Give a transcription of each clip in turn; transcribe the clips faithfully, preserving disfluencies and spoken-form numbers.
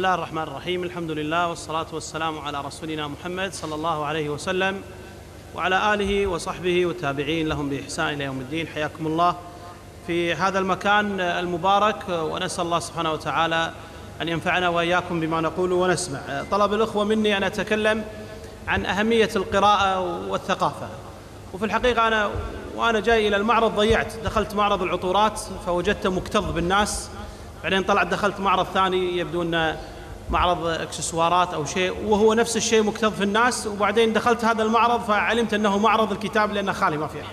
الله الرحمن الرحيم. الحمد لله والصلاة والسلام على رسولنا محمد صلى الله عليه وسلم وعلى آله وصحبه والتابعين لهم بإحسان إلى يوم الدين. حياكم الله في هذا المكان المبارك، ونسأل الله سبحانه وتعالى أن ينفعنا وإياكم بما نقول ونسمع. طلب الأخوة مني أن أتكلم عن أهمية القراءة والثقافة، وفي الحقيقة أنا وأنا جاي إلى المعرض ضيعت، دخلت معرض العطورات فوجدته مكتظ بالناس، بعدين طلعت دخلت معرض ثاني يبدو أنه معرض اكسسوارات أو شيء وهو نفس الشيء مكتظ في الناس، وبعدين دخلت هذا المعرض فعلمت أنه معرض الكتاب لأنه خالي ما في أحد.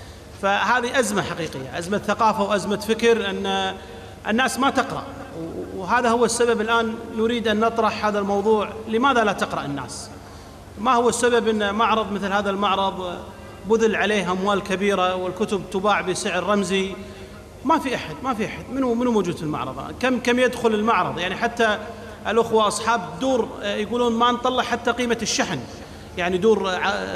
فهذه أزمة حقيقية، أزمة ثقافة وأزمة فكر، أن الناس ما تقرأ، وهذا هو السبب. الآن نريد أن نطرح هذا الموضوع، لماذا لا تقرأ الناس؟ ما هو السبب أن معرض مثل هذا المعرض بذل عليه أموال كبيرة والكتب تباع بسعر رمزي؟ ما في أحد ما في أحد منو منو موجود في المعرض؟ كم كم يدخل المعرض؟ يعني حتى الأخوة أصحاب دور يقولون ما نطلع حتى قيمة الشحن، يعني دور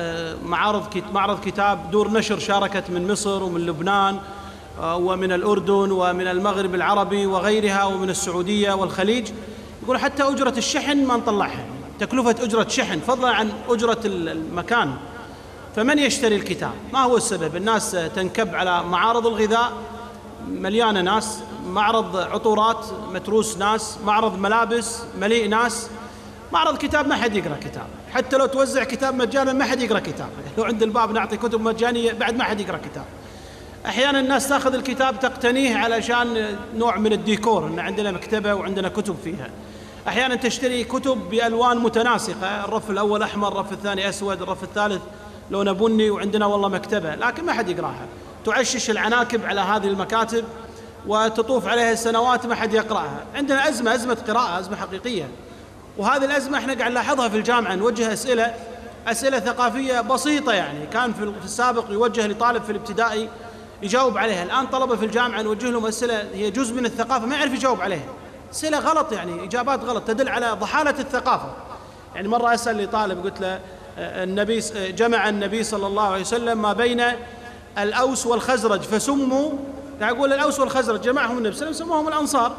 معارض معرض كتاب، دور نشر شاركت من مصر ومن لبنان ومن الأردن ومن المغرب العربي وغيرها ومن السعودية والخليج، يقول حتى أجرة الشحن ما نطلعها، تكلفة أجرة شحن فضلا عن أجرة المكان. فمن يشتري الكتاب؟ ما هو السبب؟ الناس تنكب على معارض الغذاء مليانة ناس، معرض عطورات متروس ناس، معرض ملابس مليء ناس، معرض كتاب ما حد يقرأ كتاب، حتى لو توزع كتاب مجانا ما حد يقرأ كتاب، لو عند الباب نعطي كتب مجانية بعد ما حد يقرأ كتاب. أحيانا الناس تأخذ الكتاب تقتنيه علشان نوع من الديكور، إن عندنا مكتبة وعندنا كتب فيها. أحيانا تشتري كتب بألوان متناسقة، الرف الأول أحمر، الرف الثاني أسود، الرف الثالث لونه بني، وعندنا والله مكتبة لكن ما حد يقرأها. تعشش العناكب على هذه المكاتب وتطوف عليها السنوات ما حد يقرأها. عندنا أزمة أزمة قراءة، أزمة حقيقية، وهذه الأزمة احنا قاعد نلاحظها في الجامعة. نوجه أسئلة أسئلة ثقافية بسيطة، يعني كان في السابق يوجه لطالب في الابتدائي يجاوب عليها، الآن طلبة في الجامعة نوجه لهم أسئلة هي جزء من الثقافة ما يعرف يجاوب عليها، أسئلة غلط، يعني إجابات غلط تدل على ضحالة الثقافة. يعني مرة أسأل لطالب قلت له النبي جمع النبي صلى الله عليه وسلم ما بين الأوس والخزرج فسموا، يقول الأوس والخزرج جمعهم النبي صلى الله عليه وسلم سموهم الأنصار،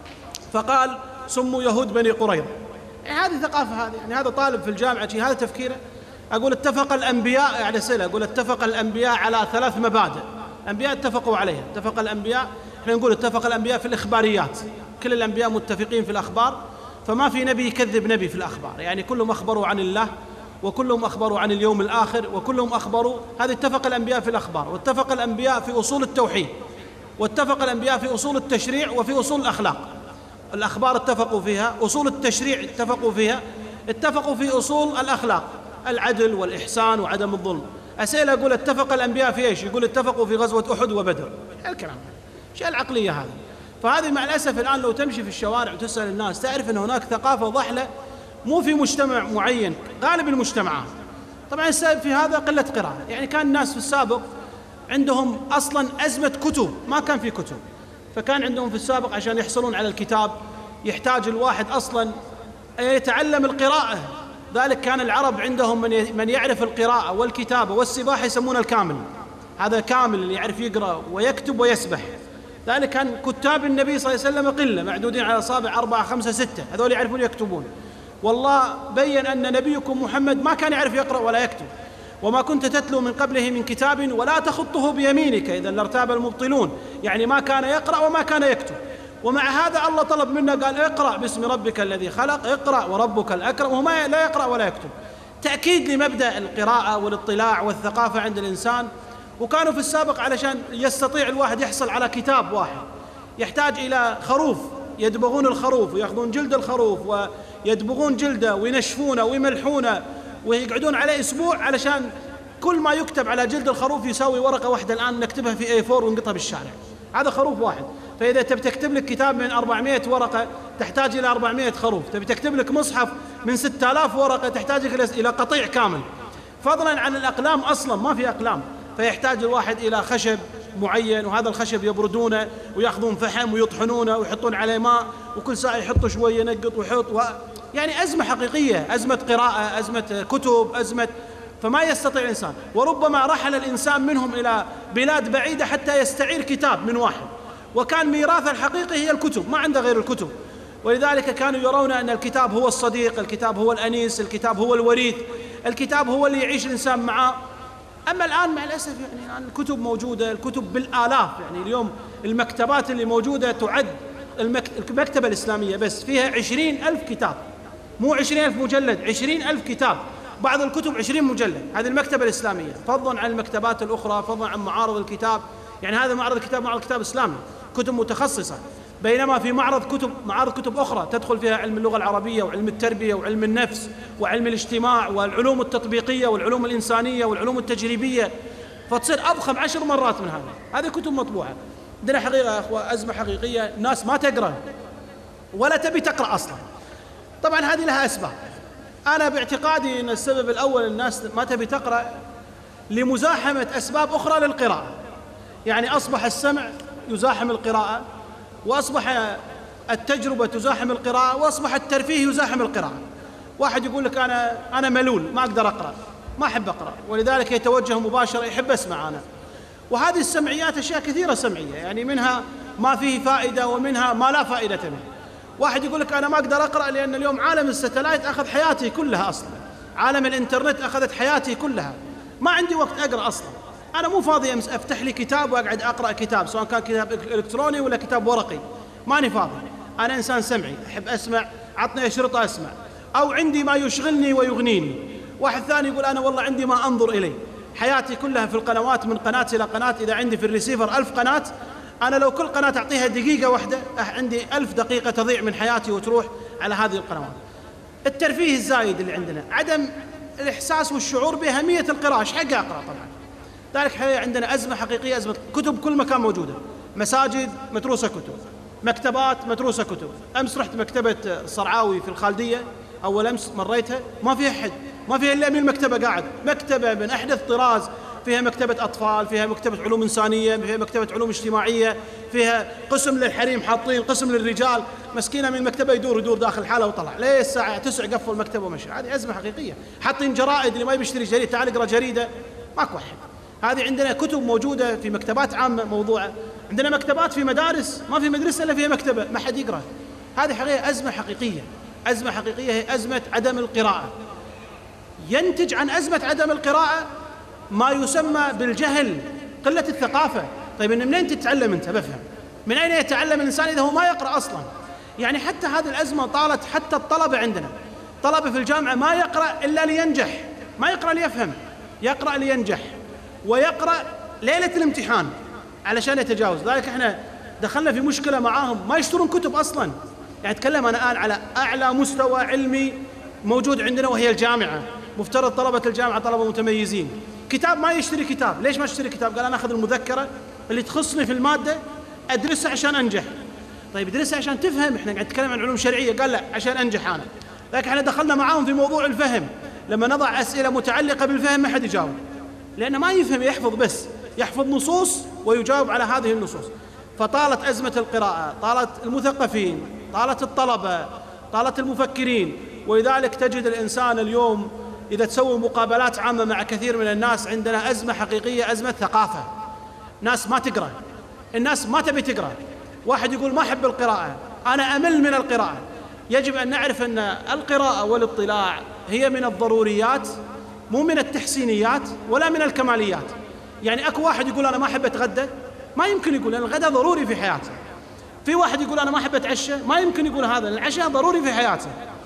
فقال سموا يهود بني قريظة. يعني هذه ثقافة، هذه يعني هذا طالب في الجامعة هذا تفكيره. أقول اتفق الأنبياء، يعني أسئلة أقول اتفق الأنبياء على ثلاث مبادئ، الأنبياء اتفقوا عليها. اتفق الأنبياء، احنا نقول اتفق الأنبياء في الإخباريات، كل الأنبياء متفقين في الأخبار، فما في نبي يكذب نبي في الأخبار، يعني كلهم أخبروا عن الله وكلهم أخبروا عن اليوم الآخر وكلهم أخبروا. هذه اتفق الأنبياء في الأخبار، واتفق الأنبياء في أصول التوحيد، واتفق الأنبياء في أصول التشريع وفي أصول الأخلاق. الأخبار اتفقوا فيها، أصول التشريع اتفقوا فيها، اتفقوا في أصول الأخلاق، العدل والإحسان وعدم الظلم. أسئلة أقول اتفق الأنبياء في إيش؟ يقول اتفقوا في غزوة أحد وبدر. الكلام شيء العقلية هذا. فهذه مع الأسف الآن لو تمشي في الشوارع وتسأل الناس تعرف أن هناك ثقافة ضحلة مو في مجتمع معين، غالب المجتمعات. طبعا السبب في هذا قلة قراءة، يعني كان الناس في السابق عندهم أصلا أزمة كتب، ما كان في كتب، فكان عندهم في السابق عشان يحصلون على الكتاب يحتاج الواحد أصلا أن يتعلم القراءة. ذلك كان العرب عندهم من من يعرف القراءة والكتابة والسباحة يسمونه الكامل، هذا كامل اللي يعرف يقرأ ويكتب ويسبح. ذلك كان كتاب النبي صلى الله عليه وسلم قلة، معدودين على أصابع أربعة خمسة ستة، هذول يعرفون يكتبون. والله بين أن نبيكم محمد ما كان يعرف يقرأ ولا يكتب، وما كنت تتلو من قبله من كتاب ولا تخطه بيمينك إذا لارتاب المبطلون، يعني ما كان يقرأ وما كان يكتب. ومع هذا الله طلب منا قال اقرأ باسم ربك الذي خلق، اقرأ وربك الأكرم، وهو لا يقرأ ولا يكتب. تأكيد لمبدأ القراءة والاطلاع والثقافة عند الإنسان. وكانوا في السابق علشان يستطيع الواحد يحصل على كتاب واحد يحتاج إلى خروف، يدبغون الخروف ويأخذون جلد الخروف ويدبغون جلده وينشفونه ويملحونه ويقعدون عليه أسبوع علشان كل ما يكتب على جلد الخروف يساوي ورقة واحدة الآن نكتبها في إيه فور ونقطها بالشارع. هذا خروف واحد. فإذا تبي تكتب لك كتاب من أربعمائة ورقة تحتاج إلى أربعمائة خروف، تبي تكتب لك مصحف من ستة آلاف ورقة تحتاج إلى قطيع كامل، فضلا عن الأقلام أصلا ما في أقلام، فيحتاج الواحد إلى خشب معين، وهذا الخشب يبردونه ويأخذون فحم ويطحنونه ويحطون عليه ماء، وكل ساعة يحطوا شوية ينقط ويحط و... يعني أزمة حقيقية، أزمة قراءة، أزمة كتب، أزمة، فما يستطيع الإنسان. وربما رحل الإنسان منهم إلى بلاد بعيدة حتى يستعير كتاب من واحد، وكان ميراث الحقيقي هي الكتب، ما عنده غير الكتب. ولذلك كانوا يرون أن الكتاب هو الصديق، الكتاب هو الأنيس، الكتاب هو الوريث، الكتاب هو اللي يعيش الإنسان معه. أما الآن مع الأسف يعني الآن الكتب موجودة، الكتب بالآلاف، يعني اليوم المكتبات اللي موجودة تعد المكتبة الإسلامية بس فيها عشرين ألف كتاب، مو عشرين ألف مجلد، عشرين ألف كتاب، بعض الكتب عشرين مجلد. هذه المكتبة الإسلامية، فضلا عن المكتبات الأخرى، فضلا عن معارض الكتاب. يعني هذا معرض الكتاب معرض كتاب إسلامي، كتب متخصصة، بينما في معرض كتب معارض كتب أخرى تدخل فيها علم اللغة العربية وعلم التربية وعلم النفس وعلم الاجتماع والعلوم التطبيقية والعلوم الإنسانية والعلوم التجريبية، فتصير أضخم عشر مرات من هذا. هذه كتب مطبوعة. عندنا حقيقة يا أخوة أزمة حقيقية، الناس ما تقرأ ولا تبي تقرأ أصلا. طبعا هذه لها أسباب. أنا باعتقادي أن السبب الأول الناس ما تبي تقرأ لمزاحمة أسباب أخرى للقراءة. يعني أصبح السمع يزاحم القراءة، وأصبح التجربة تزاحم القراءة، وأصبح الترفيه يزاحم القراءة. واحد يقول لك أنا أنا ملول ما أقدر أقرأ، ما أحب أقرأ، ولذلك يتوجه مباشرة يحب أسمع أنا. وهذه السمعيات أشياء كثيرة سمعية، يعني منها ما فيه فائدة ومنها ما لا فائدة منه. واحد يقول لك أنا ما أقدر أقرأ لأن اليوم عالم الستلايت أخذ حياتي كلها أصلا، عالم الإنترنت أخذت حياتي كلها، ما عندي وقت أقرأ أصلا. أنا مو فاضي أفتح لي كتاب وأقعد أقرأ كتاب، سواء كان كتاب إلكتروني ولا كتاب ورقي، ماني فاضي. أنا إنسان سمعي، أحب أسمع، عطني أشرطة أسمع، أو عندي ما يشغلني ويغنيني. واحد ثاني يقول أنا والله عندي ما أنظر إليه، حياتي كلها في القنوات، من قناة إلى قناة. إذا عندي في الريسيفر ألف قناة، أنا لو كل قناة أعطيها دقيقة واحدة عندي ألف دقيقة تضيع من حياتي وتروح على هذه القنوات. الترفيه الزايد اللي عندنا، عدم الإحساس والشعور بأهمية القراءة، إيش حق أقرأ طبعا. ذلك عندنا أزمة حقيقية، أزمة كتب كل مكان موجودة، مساجد متروسة كتب، مكتبات متروسة كتب. أمس رحت مكتبة الصرعاوي في الخالدية، أول أمس مريتها ما فيها أحد، ما فيها إلا من المكتبة قاعد، مكتبة من أحدث طراز، فيها مكتبة أطفال، فيها مكتبة علوم إنسانية، فيها مكتبة علوم اجتماعية، فيها قسم للحريم حاطين، قسم للرجال. مسكينة من المكتبة يدور يدور داخل حاله وطلع ليه الساعة تسع قفل المكتبة ومشي. هذه أزمة حقيقية. حاطين جرائد، اللي ما يشتري جريدة تعال اقرأ جريدة، ماكو أحد. هذه عندنا كتب موجودة في مكتبات عامة موضوعة، عندنا مكتبات في مدارس ما في مدرسة إلا فيها مكتبة ما حد يقرأ. هذه حقيقة أزمة حقيقية. أزمة حقيقية هي أزمة عدم القراءة. ينتج عن أزمة عدم القراءة ما يسمى بالجهل، قلة الثقافة. طيب من منين تتعلم أنت؟ بفهم من أين يتعلم الإنسان إذا هو ما يقرأ أصلا؟ يعني حتى هذه الأزمة طالت حتى الطلبة عندنا، طلبة في الجامعة ما يقرأ إلا لينجح، ما يقرأ ليفهم، يقرأ لينجح، ويقرأ ليلة الامتحان علشان يتجاوز. ذلك احنا دخلنا في مشكلة معاهم، ما يشترون كتب أصلا. يعني أتكلم أنا الآن على أعلى مستوى علمي موجود عندنا وهي الجامعة، مفترض طلبة الجامعة طلبة متميزين، كتاب ما يشتري كتاب. ليش ما اشتري كتاب؟ قال أنا أخذ المذكرة اللي تخصني في المادة أدرسها عشان أنجح. طيب ادرسها عشان تفهم، احنا قاعد نتكلم عن علوم شرعية. قال لا عشان أنجح أنا. لكن احنا دخلنا معاهم في موضوع الفهم، لما نضع أسئلة متعلقة بالفهم ما حد يجاوب، لأنه ما يفهم، يحفظ بس، يحفظ نصوص ويجاوب على هذه النصوص. فطالت أزمة القراءة، طالت المثقفين، طالت الطلبة، طالت المفكرين. ولذلك تجد الإنسان اليوم إذا تسوي مقابلات عامة مع كثير من الناس، عندنا أزمة حقيقية، أزمة ثقافة. ناس ما تقرأ، الناس ما تبي تقرأ. واحد يقول ما أحب القراءة، أنا أمل من القراءة. يجب أن نعرف أن القراءة والاطلاع هي من الضروريات، مو من التحسينيات ولا من الكماليات. يعني أكو واحد يقول أنا ما أحب أتغدى، ما يمكن يقول، لأن الغداء ضروري في حياته. في واحد يقول أنا ما أحب أتعشى، ما يمكن يقول هذا، لأن العشاء ضروري في حياته.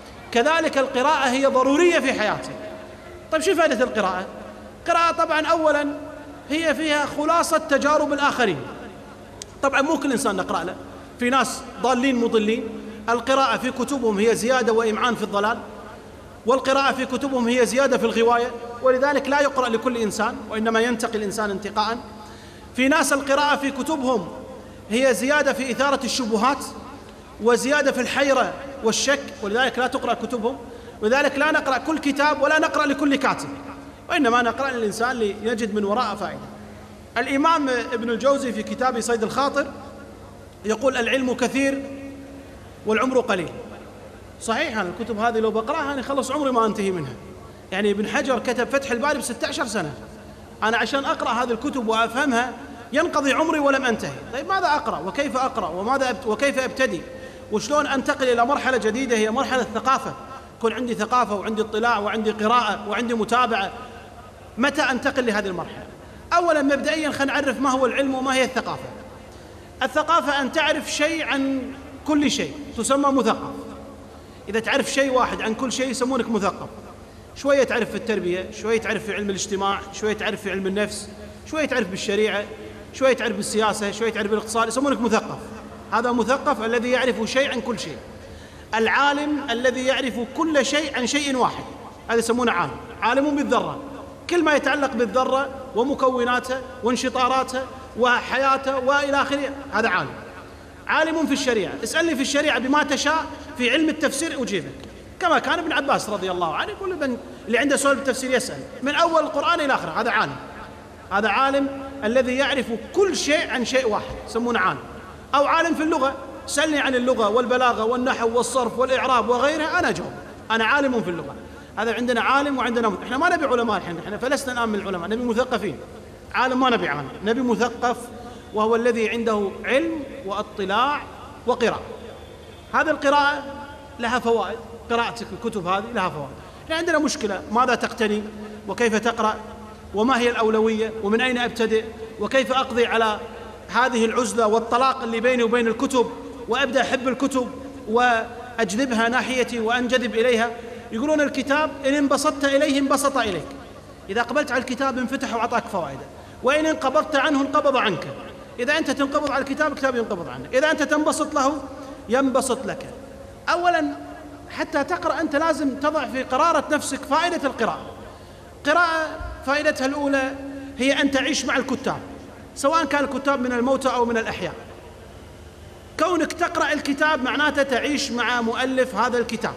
كذلك القراءة هي ضرورية في حياته. طيب شو فائدة القراءة؟ القراءة طبعا أولا هي فيها خلاصة تجارب الآخرين. طبعا مو كل إنسان نقرأ له، في ناس ضالين مضلين. القراءة في كتبهم هي زيادة وإمعان في الضلال، والقراءة في كتبهم هي زيادة في الغواية، ولذلك لا يقرأ لكل إنسان، وإنما ينتقي الإنسان انتقاء. في ناس القراءة في كتبهم هي زيادة في إثارة الشبهات وزيادة في الحيرة والشك، ولذلك لا تقرأ كتبهم. ولذلك لا نقرأ كل كتاب ولا نقرأ لكل كاتب، وإنما نقرأ للإنسان ليجد من وراء فائدة. الإمام ابن الجوزي في كتاب صيد الخاطر يقول العلم كثير والعمر قليل. صحيح، أنا الكتب هذه لو بقرأها أنا خلص عمري ما أنتهي منها. يعني ابن حجر كتب فتح الباري بستة عشر سنة، أنا عشان أقرأ هذه الكتب وأفهمها ينقضي عمري ولم أنتهي. طيب ماذا أقرأ وكيف أقرأ وماذا أبت وكيف أبتدي وشلون أنتقل إلى مرحلة جديدة هي مرحلة الثقافة، يكون عندي ثقافة وعندي اطلاع وعندي قراءة وعندي متابعة. متى أنتقل لهذه المرحلة؟ أولا مبدئيا خلينا نعرف ما هو العلم وما هي الثقافة. الثقافة أن تعرف شيء عن كل شيء تسمى مثقف. إذا تعرف شيء واحد عن كل شيء يسمونك مثقف. شوية تعرف في التربية، شوية تعرف في علم الاجتماع، شوية تعرف في علم النفس، شوية تعرف بالشريعة، شوية تعرف بالسياسة، شوية تعرف بالاقتصاد، يسمونك مثقف. هذا مثقف الذي يعرف شيء عن كل شيء. العالم الذي يعرف كل شيء عن شيء واحد، هذا يسمونه عالم. عالم بالذرة، كل ما يتعلق بالذرة ومكوناتها وانشطاراتها وحياته وإلى آخره، هذا عالم. عالم في الشريعة، اسألني في الشريعة بما تشاء، في علم التفسير أجيبك، كما كان ابن عباس رضي الله عنه يقول ابن اللي عنده سؤال بالتفسير يسأل من أول القرآن إلى آخره، هذا عالم. هذا عالم الذي يعرف كل شيء عن شيء واحد، يسمونه عالم. أو عالم في اللغة، سألني عن اللغة والبلاغة والنحو والصرف والإعراب وغيرها، أنا أجاوب، أنا عالم في اللغة. هذا عندنا عالم وعندنا مثقف. احنا ما نبي علماء الحين، احنا فلسنا الآن من العلماء، نبي مثقفين. عالم ما نبي عالم، نبي مثقف، وهو الذي عنده علم واطلاع وقراءة. هذه القراءة لها فوائد، قراءتك الكتب هذه لها فوائد. احنا عندنا مشكلة، ماذا تقتني وكيف تقرأ وما هي الأولوية ومن أين أبتدئ وكيف أقضي على هذه العزلة والطلاق اللي بيني وبين الكتب وأبدأ أحب الكتب وأجذبها ناحيتي وأنجذب إليها. يقولون الكتاب إن انبسطت إليه انبسط إليك، إذا قبلت على الكتاب انفتح وعطاك فوائده، وإن انقبضت عنه انقبض عنك. إذا أنت تنقبض على الكتاب الكتاب ينقبض عنك، إذا أنت تنبسط له ينبسط لك. أولا حتى تقرأ أنت لازم تضع في قرارة نفسك فائدة القراءة. قراءة فائدتها الأولى هي أن تعيش مع الكتاب، سواء كان الكتاب من الموتى أو من الأحياء. كونك تقرأ الكتاب معناته تعيش مع مؤلف هذا الكتاب،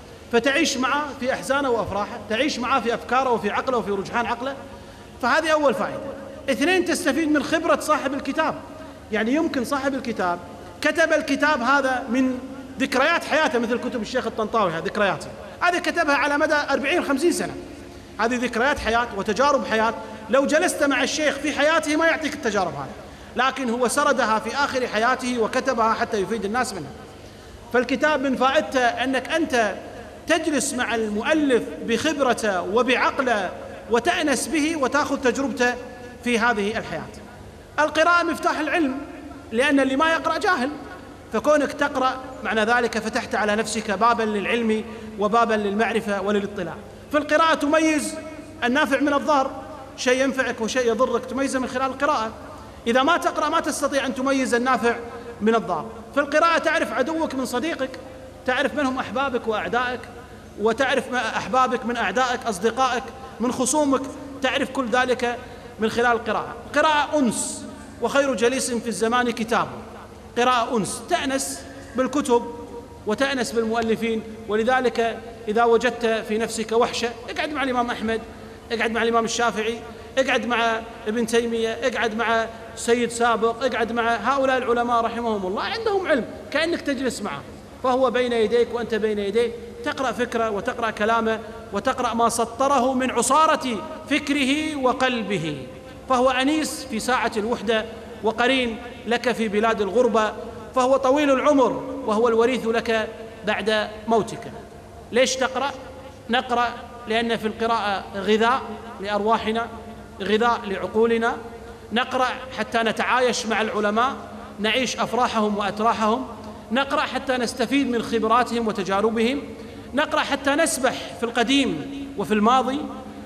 فتعيش معه في أحزانه وأفراحه، تعيش معه في أفكاره وفي عقله وفي رجحان عقله. فهذه أول فائدة. اثنين، تستفيد من خبرة صاحب الكتاب. يعني يمكن صاحب الكتاب كتب الكتاب هذا من ذكريات حياته، مثل كتب الشيخ الطنطاوي هذه ذكرياته، هذه كتبها على مدى أربعين خمسين سنة، هذه ذكريات حياة وتجارب حياة. لو جلست مع الشيخ في حياته ما يعطيك التجارب هذه، لكن هو سردها في آخر حياته وكتبها حتى يفيد الناس منها. فالكتاب من فائدته أنك أنت تجلس مع المؤلف بخبرته وبعقله وتأنس به وتأخذ تجربته في هذه الحياة. القراءة مفتاح العلم، لأن اللي ما يقرأ جاهل، فكونك تقرأ معنى ذلك فتحت على نفسك بابا للعلم وبابا للمعرفة وللاطلاع. في القراءة تميز النافع من الضار، شيء ينفعك وشيء يضرك تميزه من خلال القراءة. إذا ما تقرأ ما تستطيع أن تميز النافع من الضار. في القراءة تعرف عدوك من صديقك، تعرف من هم أحبابك وأعدائك، وتعرف أحبابك من أعدائك، أصدقائك من خصومك، تعرف كل ذلك من خلال القراءة. قراءة أنس، وخير جليس في الزمان كتاب. قراءة أنس، تأنس بالكتب وتأنس بالمؤلفين. ولذلك إذا وجدت في نفسك وحشة اقعد مع الإمام أحمد، اقعد مع الإمام الشافعي، اقعد مع ابن تيمية، اقعد مع سيد سابق، اقعد مع هؤلاء العلماء رحمهم الله، عندهم علم كأنك تجلس معه، فهو بين يديك وأنت بين يديه، تقرأ فكرة وتقرأ كلامه وتقرأ ما سطره من عصارة فكره وقلبه. فهو أنيس في ساعة الوحدة وقرين لك في بلاد الغربة، فهو طويل العمر وهو الوريث لك بعد موتك. ليش تقرأ؟ نقرأ لأن في القراءة غذاء لأرواحنا، غذاء لعقولنا. نقرأ حتى نتعايش مع العلماء، نعيش أفراحهم وأتراحهم. نقرأ حتى نستفيد من خبراتهم وتجاربهم. نقرأ حتى نسبح في القديم وفي الماضي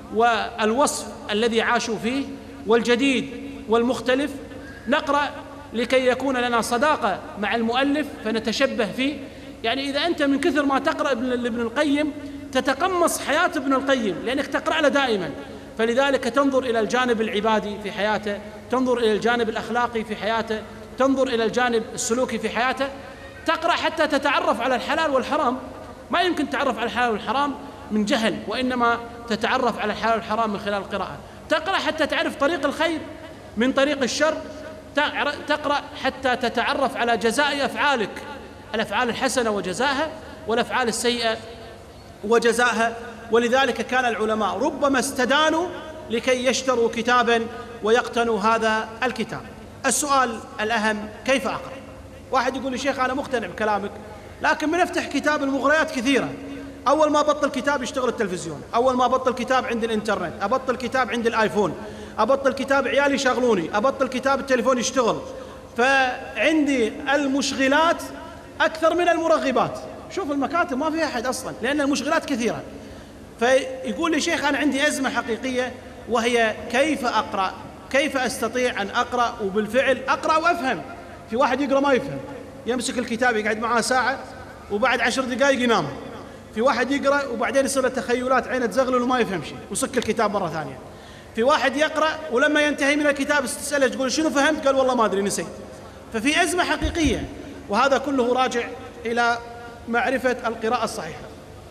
والوصف الذي عاشوا فيه والجديد والمختلف. نقرأ لكي يكون لنا صداقة مع المؤلف فنتشبه فيه. يعني إذا أنت من كثر ما تقرأ ابن القيم تتقمص حياة ابن القيم، لأنك تقرأ له دائما، فلذلك تنظر إلى الجانب العبادي في حياته، تنظر إلى الجانب الأخلاقي في حياته، تنظر إلى الجانب السلوكي في حياته. تقرأ حتى تتعرف على الحلال والحرام. ما يمكن تعرف على الحلال والحرام من جهل، وإنما تتعرف على الحلال والحرام من خلال القراءة. تقرأ حتى تعرف طريق الخير من طريق الشر. تقرأ حتى تتعرف على جزاء أفعالك، الأفعال الحسنة وجزاها، والأفعال السيئة وجزاها. ولذلك كان العلماء ربما استدانوا لكي يشتروا كتابا ويقتنوا هذا الكتاب. السؤال الأهم: كيف أقرأ؟ واحد يقول لي: شيخ أنا مقتنع بكلامك، لكن بنفتح كتاب المغريات كثيرة. أول ما بطل كتاب يشتغل التلفزيون، أول ما بطل كتاب عند الإنترنت، أبطل كتاب عند الآيفون، أبطل كتاب عيالي يشغلوني، أبطل كتاب التليفون يشتغل. فعندي المشغلات أكثر من المرغبات. شوف المكاتب ما فيها أحد أصلا لأن المشغلات كثيرة. فيقول لي شيخ أنا عندي أزمة حقيقية وهي كيف أقرأ، كيف أستطيع أن أقرأ وبالفعل أقرأ وأفهم. في واحد يقرأ ما يفهم، يمسك الكتاب يقعد معاه ساعة وبعد عشر دقائق ينام. في واحد يقرأ وبعدين يصير له تخيلات عينه تزغلل وما يفهم شيء وسك الكتاب مرة ثانية. في واحد يقرأ ولما ينتهي من الكتاب تسأله تقول شنو فهمت؟ قال والله ما أدري نسيت. ففي أزمة حقيقية، وهذا كله راجع إلى معرفة القراءة الصحيحة.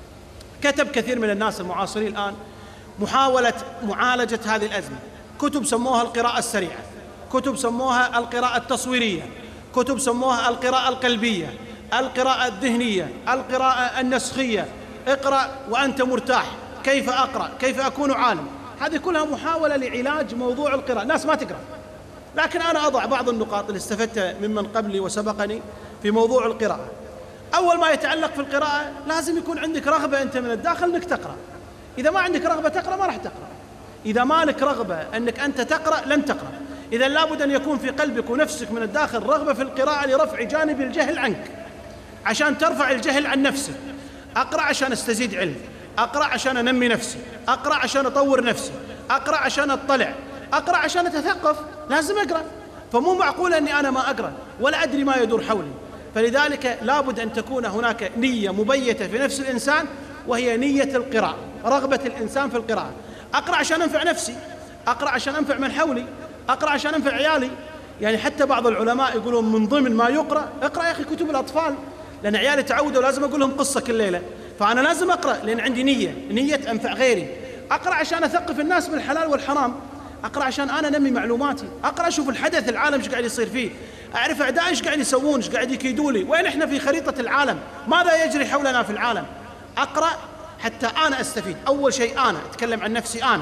كتب كثير من الناس المعاصرين الآن محاولة معالجة هذه الأزمة، كتب سموها القراءة السريعة، كتب سموها القراءة التصويرية، كتب سموها القراءة القلبية، القراءة الذهنية، القراءة النسخية، اقرأ وأنت مرتاح، كيف أقرأ، كيف أكون عالم. هذه كلها محاولة لعلاج موضوع القراءة. الناس ما تقرأ، لكن أنا أضع بعض النقاط اللي استفدتها ممن قبلي وسبقني في موضوع القراءة. أول ما يتعلق في القراءة لازم يكون عندك رغبة أنت من الداخل أنك تقرأ. إذا ما عندك رغبة تقرأ ما راح تقرأ. إذا ما لك رغبة أنك أنت تقرأ لن تقرأ. إذا لابد أن يكون في قلبك ونفسك من الداخل رغبة في القراءة لرفع جانب الجهل عنك، عشان ترفع الجهل عن نفسك. أقرأ عشان أستزيد علم، أقرأ عشان أنمي نفسي، أقرأ عشان أطور نفسي، أقرأ عشان أطلع، أقرأ عشان أتثقف. لازم أقرأ. فمو معقول أني أنا ما أقرأ ولا أدري ما يدور حولي. فلذلك لابد أن تكون هناك نية مبيتة في نفس الإنسان، وهي نية القراءة، رغبة الإنسان في القراءة. أقرأ عشان أنفع نفسي، أقرأ عشان أنفع من حولي، أقرأ عشان أنفع عيالي. يعني حتى بعض العلماء يقولون من ضمن ما يقرأ اقرأ يا أخي كتب الأطفال، لأن عيالي تعودوا لازم أقول لهم قصة كل ليلة، فأنا لازم أقرأ لأن عندي نية، نية أنفع غيري. أقرأ عشان أثقف الناس بالحلال والحرام، أقرأ عشان أنا أنمي معلوماتي، أقرأ أشوف الحدث العالم إيش قاعد يصير فيه، أعرف أعدائي إيش قاعد يسوون، إيش قاعد يكيدوا لي، وين إحنا في خريطة العالم، ماذا يجري حولنا في العالم. أقرأ حتى أنا أستفيد. أول شيء أنا أتكلم عن نفسي أنا.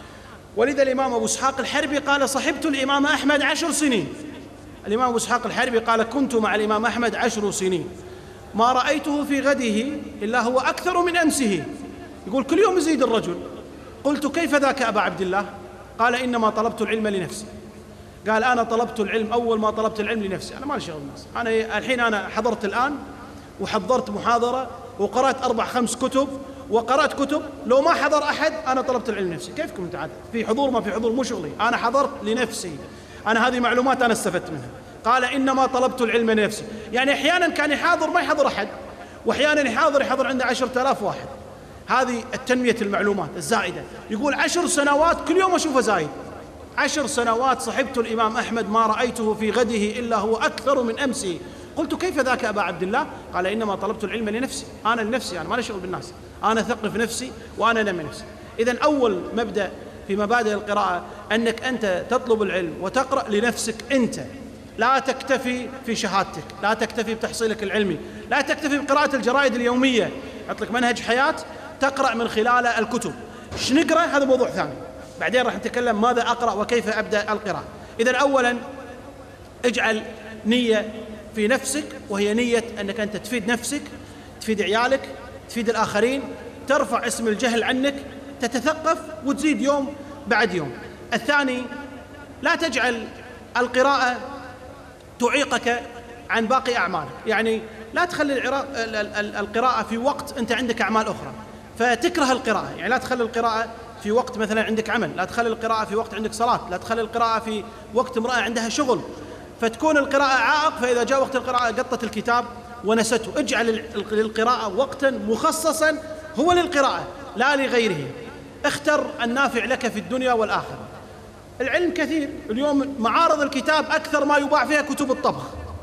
ولذا الإمام أبو إسحاق الحربي قال صحبت الإمام أحمد عشر سنين. الإمام أبو إسحاق الحربي قال كنت مع الإمام أحمد عشر سنين ما رأيته في غده إلا هو أكثر من أمسه. يقول كل يوم يزيد الرجل. قلت كيف ذاك أبا عبد الله؟ قال إنما طلبت العلم لنفسي. قال أنا طلبت العلم، أول ما طلبت العلم لنفسي، أنا ما لي شغل الناس. أنا الحين أنا حضرت الآن وحضرت محاضرة وقرأت أربع خمس كتب وقرأت كتب، لو ما حضر أحد أنا طلبت العلم لنفسي. كيفكم أنت عاد؟ في حضور ما في حضور مو شغلي، أنا حضرت لنفسي، أنا هذه معلومات أنا استفدت منها. قال إنما طلبت العلم لنفسي. يعني أحيانا كان يحاضر ما يحضر أحد، وأحيانا يحاضر يحضر عنده عشرة آلاف واحد. هذه التنمية المعلومات الزائدة. يقول عشر سنوات كل يوم أشوفه زايد. عشر سنوات صحبت الإمام أحمد ما رأيته في غده إلا هو أكثر من أمسه. قلت كيف ذاك أبا عبد الله؟ قال إنما طلبت العلم لنفسي، أنا لنفسي، أنا ما لي شغل بالناس، أنا أثقف نفسي وأنا أنمي نفسي. إذن أول مبدأ في مبادئ القراءة أنك أنت تطلب العلم وتقرأ لنفسك أنت، لا تكتفي في شهادتك، لا تكتفي بتحصيلك العلمي، لا تكتفي بقراءة الجرائد اليومية. أعطيك منهج حياة تقرأ من خلاله الكتب. إيش نقرأ هذا موضوع ثاني، بعدين راح نتكلم ماذا أقرأ وكيف أبدأ القراءة. إذن أولا اجعل نية في نفسك، وهي نية أنك أنت تفيد نفسك، تفيد عيالك، تفيد الآخرين، ترفع اسم الجهل عنك، تتثقف وتزيد يوم بعد يوم. الثاني لا تجعل القراءة تعيقك عن باقي أعمالك. يعني لا تخلي القراءة في وقت أنت عندك أعمال أخرى فتكره القراءة. يعني لا تخلي القراءة في وقت مثلا عندك عمل، لا تخلي القراءة في وقت عندك صلاة، لا تخلي القراءة في وقت امرأة عندها شغل فتكون القراءة عائق، فإذا جاء وقت القراءة قطت الكتاب ونسته. اجعل للقراءة وقتا مخصصا هو للقراءة لا لغيره. اختر النافع لك في الدنيا والآخرة. العلم كثير اليوم، معارض الكتاب أكثر ما يباع فيها كتب الطبخ،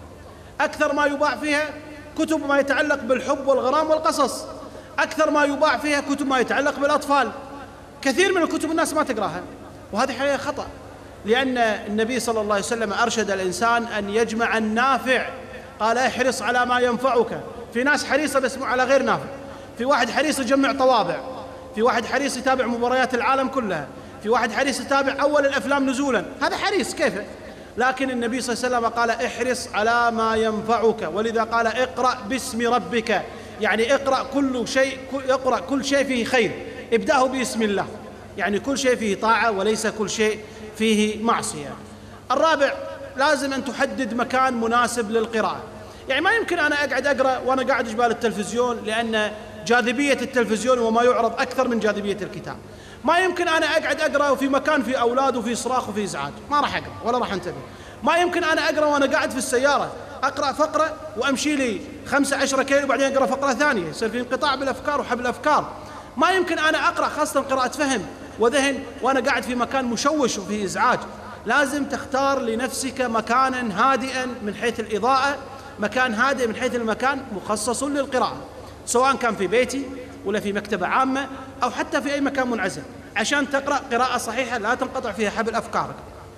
أكثر ما يباع فيها كتب ما يتعلق بالحب والغرام والقصص، أكثر ما يباع فيها كتب ما يتعلق بالأطفال. كثير من الكتب الناس ما تقراها، وهذه حقيقة خطأ، لأن النبي صلى الله عليه وسلم أرشد الإنسان أن يجمع النافع. قال احرص على ما ينفعك. في ناس حريصة بس على غير نافع، في واحد حريص يجمع طوابع، في واحد حريص يتابع مباريات العالم كلها، في واحد حريص يتابع أول الأفلام نزولا. هذا حريص كيف؟ لكن النبي صلى الله عليه وسلم قال احرص على ما ينفعك، ولذا قال اقرأ باسم ربك، يعني اقرأ كل شيء، اقرأ كل شيء فيه خير، ابدأه باسم الله، يعني كل شيء فيه طاعة وليس كل شيء فيه معصية. الرابع، لازم أن تحدد مكان مناسب للقراءة. يعني ما يمكن أنا أقعد أقرأ وأنا قاعد جبال التلفزيون، لأن جاذبية التلفزيون وما يعرض أكثر من جاذبية الكتاب. ما يمكن أنا أقعد أقرأ وفي مكان في أولاد وفي صراخ وفي إزعاج، ما راح أقرأ ولا راح أنتبه. ما يمكن أنا أقرأ وأنا قاعد في السيارة أقرأ فقرة وأمشي لي خمسة عشرة كيلو وبعدين أقرأ فقرة ثانية، يصير في انقطاع بالأفكار وحبل الأفكار. ما يمكن أنا أقرأ خاصة قراءة فهم وذهن وأنا قاعد في مكان مشوش وفي إزعاج. لازم تختار لنفسك مكانا هادئا من حيث الإضاءة، مكان هادئ من حيث المكان مخصص للقراءة، سواء كان في بيتي ولا في مكتبة عامة أو حتى في أي مكان منعزل، عشان تقرأ قراءة صحيحة لا تنقطع فيها حبل أفكارك.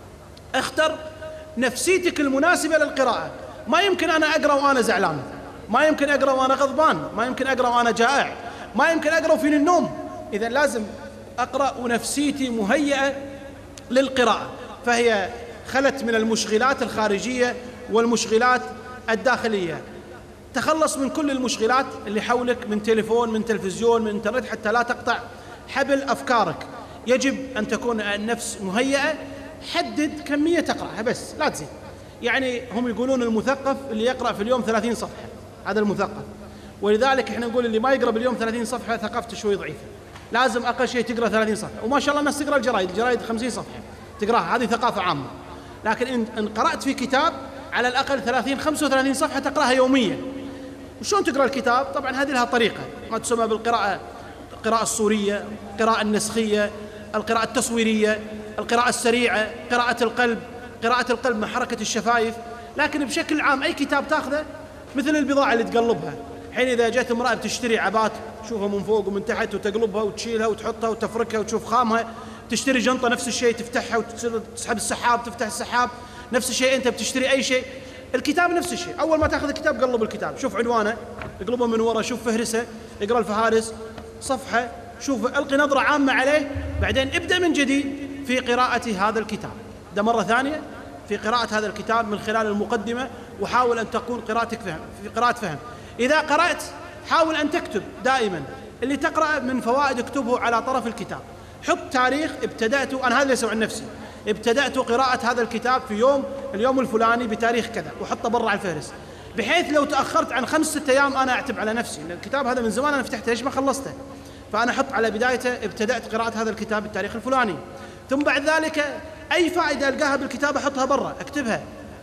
اختر نفسيتك المناسبة للقراءة. ما يمكن أنا أقرأ وأنا زعلان، ما يمكن أقرأ وأنا غضبان، ما يمكن أقرأ وأنا جائع، ما يمكن أقرأ وفيني النوم. إذا لازم أقرأ ونفسيتي مهيئة للقراءة، فهي خلت من المشغلات الخارجية والمشغلات الداخلية. تخلص من كل المشغلات اللي حولك، من تليفون، من تلفزيون، من انترنت، حتى لا تقطع حبل أفكارك. يجب أن تكون النفس مهيئة. حدد كمية تقرأها بس، لا تزيد. يعني هم يقولون المثقف اللي يقرأ في اليوم ثلاثين صفحة، هذا المثقف. ولذلك احنا نقول اللي ما يقرأ باليوم ثلاثين صفحة ثقافته شوي ضعيفة، لازم أقل شيء تقرأ ثلاثين صفحة. وما شاء الله الناس تقرأ الجرايد، الجرايد خمسين صفحة تقرأها، هذه ثقافة عامة. لكن إن قرأت في كتاب على الأقل ثلاثين خمسة وثلاثين صفحة تقرأها يوميا. وشون تقرأ الكتاب؟ طبعا هذه لها طريقة، ما تسمى بالقراءة، القراءة الصورية، القراءة النسخية، القراءة التصويرية، القراءة السريعة، قراءة القلب، قراءة القلب مع حركة الشفايف. لكن بشكل عام أي كتاب تأخذه مثل البضاعة اللي تقلبها. حين إذا جت امرأة بتشتري عبات، تشوفها من فوق ومن تحت وتقلبها وتشيلها وتحطها وتفركها وتشوف خامها. تشتري جنطة نفس الشيء، تفتحها وتسحب السحاب، تفتح السحاب، نفس الشيء. أنت بتشتري أي شيء، الكتاب نفس الشيء. أول ما تأخذ الكتاب قلب الكتاب، شوف عنوانه، اقلبه من ورا، شوف فهرسه، اقرأ الفهارس، صفحة، شوف، ألقي نظرة عامة عليه، بعدين ابدأ من جديد في قراءة هذا الكتاب. ده مرة ثانية في قراءة هذا الكتاب من خلال المقدمة، وحاول أن تكون قراءتك فهم، في قراءة فهم. إذا قرأت حاول أن تكتب دائما، اللي تقرأ من فوائد اكتبه على طرف الكتاب. حط تاريخ ابتدأت، أنا هذا ليس عن نفسي، ابتدأت قراءة هذا الكتاب في يوم اليوم الفلاني بتاريخ كذا، وحطه برا على الفهرس، بحيث لو تأخرت عن خمس ست أيام أنا أعتب على نفسي، لأن الكتاب هذا من زمان أنا فتحته، ليش ما خلصته؟ فأنا أحط على بدايته ابتدأت قراءة هذا الكتاب بالتاريخ الفلاني. ثم بعد ذلك أي فائدة ألقاها بالكتاب أحطها برا، أكتبها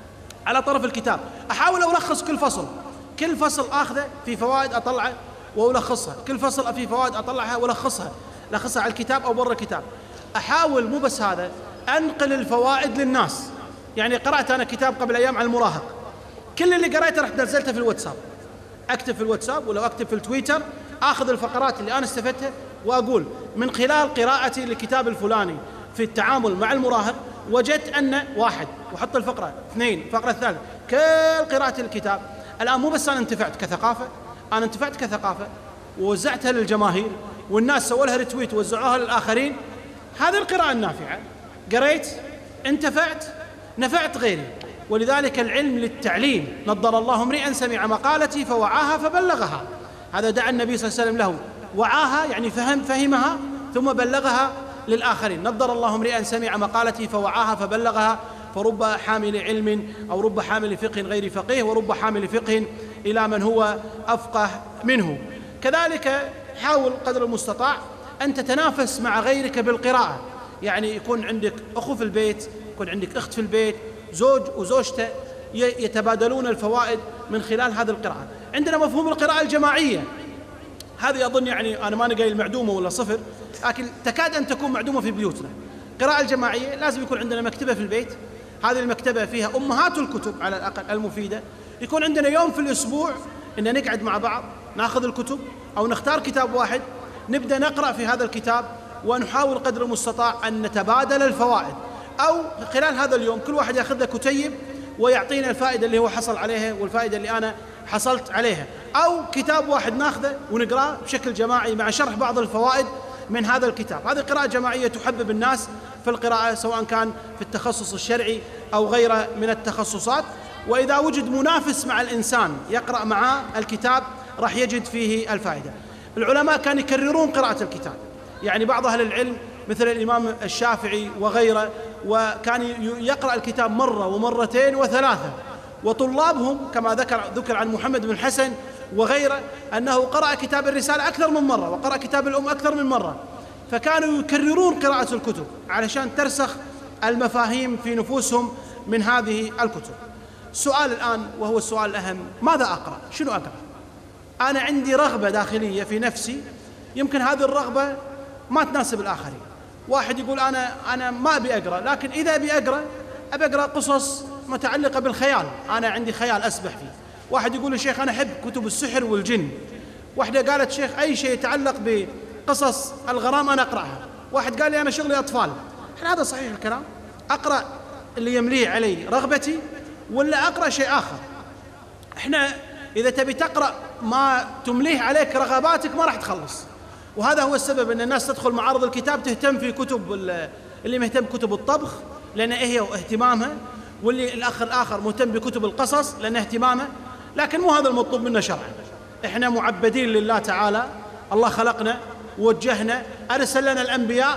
على طرف الكتاب. أحاول ألخص كل فصل، كل فصل آخذه في فوائد أطلعه وألخصها، كل فصل في فوائد أطلعها وألخصها، لخصها على الكتاب أو برا الكتاب. أحاول مو بس هذا، أنقل الفوائد للناس. يعني قرأت أنا كتاب قبل أيام عن المراهق، كل اللي قرأته رحت نزلته في الواتساب، أكتب في الواتساب ولو أكتب في التويتر، آخذ الفقرات اللي أنا استفدتها وأقول من خلال قراءتي للكتاب الفلاني في التعامل مع المراهق وجدت أن واحد، وحط الفقرة اثنين، الفقرة الثالثة، كل قراءة الكتاب. الآن مو بس أنا انتفعت كثقافة، أنا انتفعت كثقافة ووزعتها للجماهير، والناس سووا لها ريتويت ووزعوها للآخرين. هذه القراءة النافعة، قريت، انتفعت، نفعت غيري. ولذلك العلم للتعليم، نضر الله امرئا سمع مقالتي فوعاها فبلغها. هذا دعا النبي صلى الله عليه وسلم له، وعاها يعني فهم فهمها ثم بلغها للآخرين. نضر الله امرئا سمع مقالتي فوعاها فبلغها، فرب حامل علم أو رب حامل فقه غير فقيه، ورب حامل فقه إلى من هو أفقه منه. كذلك حاول قدر المستطاع أن تتنافس مع غيرك بالقراءة. يعني يكون عندك أخو في البيت، يكون عندك أخت في البيت، زوج وزوجته، يتبادلون الفوائد من خلال هذه القراءة. عندنا مفهوم القراءة الجماعية، هذه أظن يعني أنا ما قايل معدومة ولا صفر، لكن تكاد أن تكون معدومة في بيوتنا. القراءة الجماعية لازم يكون عندنا مكتبة في البيت، هذه المكتبة فيها أمهات الكتب على الأقل المفيدة. يكون عندنا يوم في الأسبوع إن نقعد مع بعض ناخذ الكتب أو نختار كتاب واحد، نبدأ نقرأ في هذا الكتاب ونحاول قدر المستطاع أن نتبادل الفوائد. أو خلال هذا اليوم كل واحد يأخذ له كتيب ويعطينا الفائدة اللي هو حصل عليها والفائدة اللي أنا حصلت عليها، أو كتاب واحد ناخذه ونقرأه بشكل جماعي مع شرح بعض الفوائد من هذا الكتاب. هذه قراءة جماعية تحبب الناس في القراءة، سواء كان في التخصص الشرعي أو غيره من التخصصات. وإذا وجد منافس مع الإنسان يقرأ معه الكتاب راح يجد فيه الفائدة. العلماء كانوا يكررون قراءة الكتاب، يعني بعض أهل العلم مثل الإمام الشافعي وغيره وكان يقرأ الكتاب مرة ومرتين وثلاثة، وطلابهم كما ذكر ذكر عن محمد بن الحسن وغيره أنه قرأ كتاب الرسالة أكثر من مرة وقرأ كتاب الأم أكثر من مرة، فكانوا يكررون قراءة الكتب علشان ترسخ المفاهيم في نفوسهم من هذه الكتب. السؤال الآن وهو السؤال الأهم، ماذا أقرأ؟ شنو أقرأ؟ أنا عندي رغبة داخلية في نفسي، يمكن هذه الرغبة ما تناسب الآخرين. واحد يقول أنا أنا ما أبي أقرأ، لكن إذا أبي أقرأ أبي أقرأ قصص متعلقة بالخيال، أنا عندي خيال أسبح فيه. واحد يقول الشيخ أنا أحب كتب السحر والجن. واحدة قالت شيخ أي شيء يتعلق بقصص الغرام أنا أقرأها. واحد قال لي أنا شغلي أطفال. هل هذا صحيح الكلام؟ أقرأ اللي يمليه علي رغبتي ولا أقرأ شيء آخر؟ إحنا إذا تبي تقرأ ما تمليه عليك رغباتك ما راح تخلص، وهذا هو السبب أن الناس تدخل معارض الكتاب تهتم في كتب اللي مهتم بكتب الطبخ لأن هي اهتمامها، واللي الأخ الآخر مهتم بكتب القصص لأن اهتمامه، لكن مو هذا المطلوب منا شرعا. إحنا معبدين لله تعالى، الله خلقنا ووجهنا، أرسل لنا الأنبياء